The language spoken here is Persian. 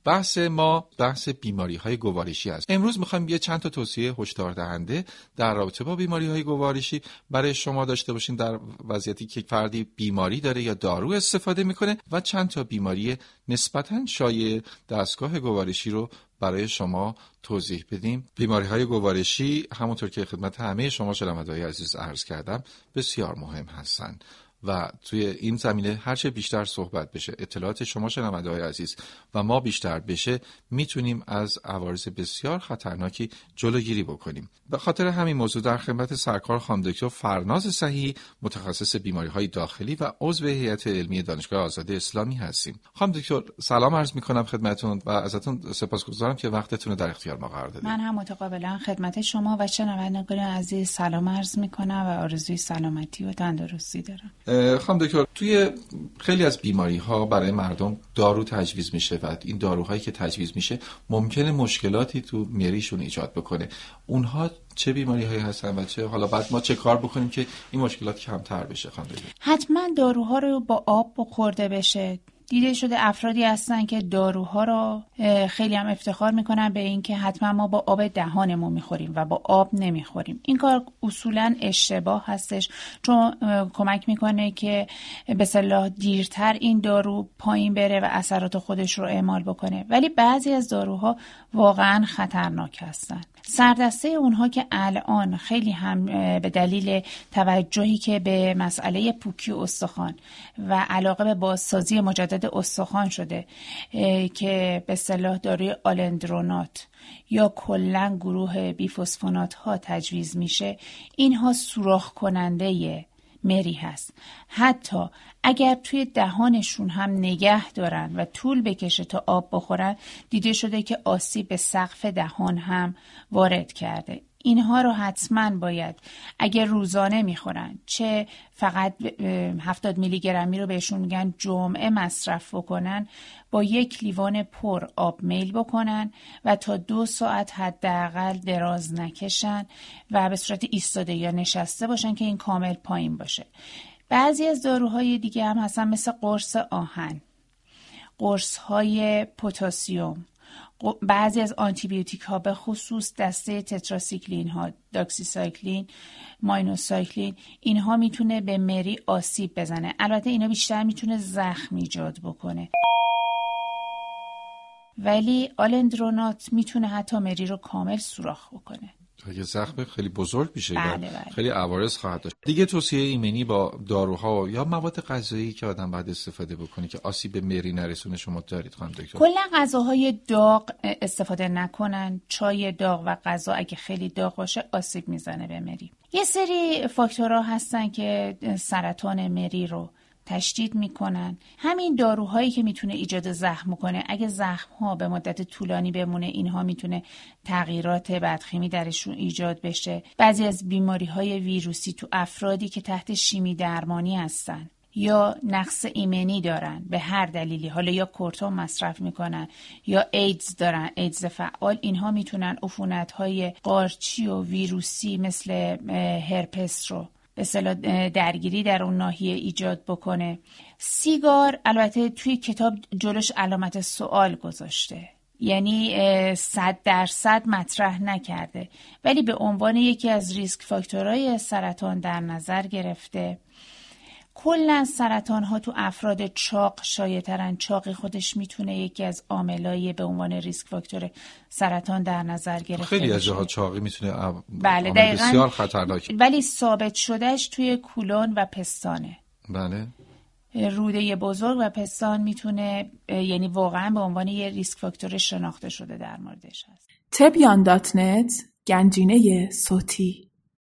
بحث ما بحث بیماری‌های گوارشی است. امروز می‌خوایم یه چند تا توصیه هشدار دهنده در رابطه با بیماری‌های گوارشی برای شما داشته باشین در وضعیتی که فردی بیماری داره یا دارو استفاده می‌کنه و چند تا بیماری نسبتاً شایع دستگاه گوارشی رو برای شما توضیح بدیم. بیماری‌های گوارشی همونطور که خدمت همه شما شنونده‌های عزیز عرض کردم بسیار مهم هستند و توی این زمینه هرچه بیشتر صحبت بشه، اطلاعات شما شنونده‌های عزیز و ما بیشتر بشه، میتونیم از عوارض بسیار خطرناکی جلوگیری بکنیم. به خاطر همین موضوع در خدمت سرکار خانم دکتر فرناز صحیحی، متخصص بیماری‌های داخلی و عضو هیئت علمی دانشگاه آزاد اسلامی هستیم. خانم دکتر سلام عرض می‌کنم خدمتتون و ازتون سپاسگزارم که وقتتون رو در اختیار ما قرار دادید. من هم متقابلا خدمت شما و شنوندگان عزیز سلام عرض می‌کنم و آرزوی سلامتی و تندرستی دارم. خانم دکتر، توی خیلی از بیماری‌ها برای مردم دارو تجویز میشه و این داروهایی که تجویز میشه ممکنه مشکلاتی تو مریشون ایجاد بکنه. اونها چه بیماری‌هایی هستن و حالا بعد ما چه کار بکنیم که این مشکلات کمتر بشه خانم دکتر؟ حتما داروها رو با آب بخورده بشه. دیده شده افرادی هستن که داروها رو خیلی هم افتخار میکنن به این که حتما ما با آب دهانمون میخوریم و با آب نمیخوریم. این کار اصولا اشتباه هستش، چون کمک میکنه که به اصطلاح دیرتر این دارو پایین بره و اثرات خودش رو اعمال بکنه. ولی بعضی از داروها واقعا خطرناک هستن. سردسته اونها که الان خیلی هم به دلیل توجهی که به مسئله پوکی استخوان و علاقه به بازسازی مجدد استخوان شده که به اصطلاح داروی آلندرونات یا کلاً گروه بیفوسفونات ها تجویز میشه، اینها سوراخ کننده مری هست. حتی اگر توی دهانشون هم نگه دارن و طول بکشه تا آب بخورن، دیده شده که آسیب به سقف دهان هم وارد کرده. اینها رو حتما باید اگر روزانه میخورن، چه فقط 70 میلی گرمی رو بهشون میگن جمعه مصرف بکنن، با 1 لیوان پر آب میل بکنن و تا 2 ساعت حداقل دراز نکشن و به صورت ایستاده یا نشسته باشن که این کامل پایین باشه. بعضی از داروهای دیگه هم هستن مثل قرص آهن، قرص‌های پتاسیم، بعضی از آنتیبیوتیک ها به خصوص دسته تتراسیکلین ها، داکسیسایکلین، ماینوسایکلین، اینها میتونه به مری آسیب بزنه. البته اینا بیشتر میتونه زخم ایجاد بکنه، ولی آلندرونات میتونه حتی مری رو کامل سوراخ بکنه. یه زخم خیلی بزرگ میشه. بله. خیلی عوارض خواهد داشت. دیگه توصیه ایمنی با داروها یا مواد غذایی که آدم باید استفاده بکنه که آسیب به مری نرسونه شما دارید خانم دکتر؟ کلا غذاهای داغ استفاده نکنن. چای داغ و غذا اگه خیلی داغ باشه آسیب میزنه به مری. یه سری فاکتورها هستن که سرطان مری رو تشدید میکنن. همین داروهایی که میتونه ایجاد زخم کنه، اگه زخم ها به مدت طولانی بمونه، اینها میتونه تغییرات بدخیمی درشون ایجاد بشه. بعضی از بیماری های ویروسی تو افرادی که تحت شیمی درمانی هستن یا نقص ایمنی دارن به هر دلیلی، حالا یا کورتون مصرف میکنن یا ایدز دارن، ایدز فعال، اینها میتونن عفونت‌های قارچی و ویروسی مثل هرپس رو به اصطلاح درگیری در اون ناحیه ایجاد بکنه. سیگار البته توی کتاب جلوش علامت سوال گذاشته، یعنی 100% مطرح نکرده، ولی به عنوان یکی از ریسک فاکتورهای سرطان در نظر گرفته. کلا سرطان ها تو افراد چاق شایع‌ترن. چاقی خودش میتونه یکی از عاملای به عنوان ریسک فاکتور سرطان در نظر گرفته. خیلی از جاها چاقی میتونه بله بسیار خطرناک، ولی ثابت شدهش توی کولون و پستانه. بله. روده بزرگ و پستان میتونه، یعنی واقعا به عنوان یه ریسک فاکتور شناخته شده در موردش هست. تبیان.net گنجینه صوتی.